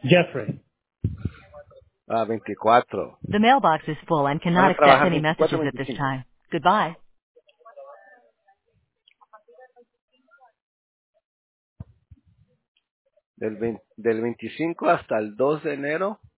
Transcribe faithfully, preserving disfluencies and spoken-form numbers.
Jeffrey. Ah, veinticuatro. The mailbox is full and Van cannot a accept trabajar any veinticuatro messages o at this veinticinco. time. Goodbye. Del, veinte del veinticinco hasta el dos de enero.